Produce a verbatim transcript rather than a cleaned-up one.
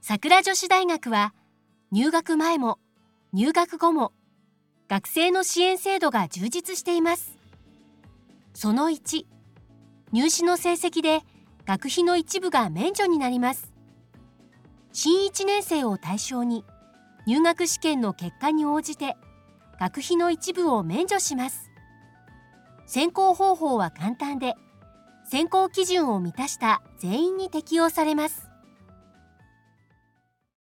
桜女子大学は入学前も入学後も学生の支援制度が充実しています。そのいち、入試の成績で学費の一部が免除になります。新いちねん生を対象に入学試験の結果に応じて学費の一部を免除します。選考方法は簡単で、選考基準を満たした全員に適用されます。